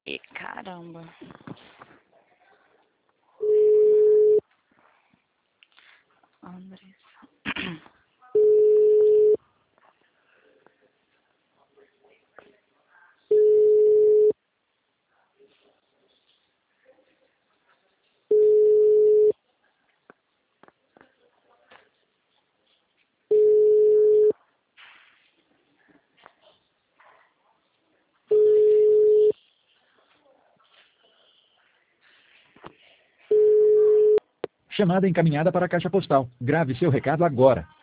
E caramba. Andressa. Chamada encaminhada para a caixa postal. Grave seu recado agora.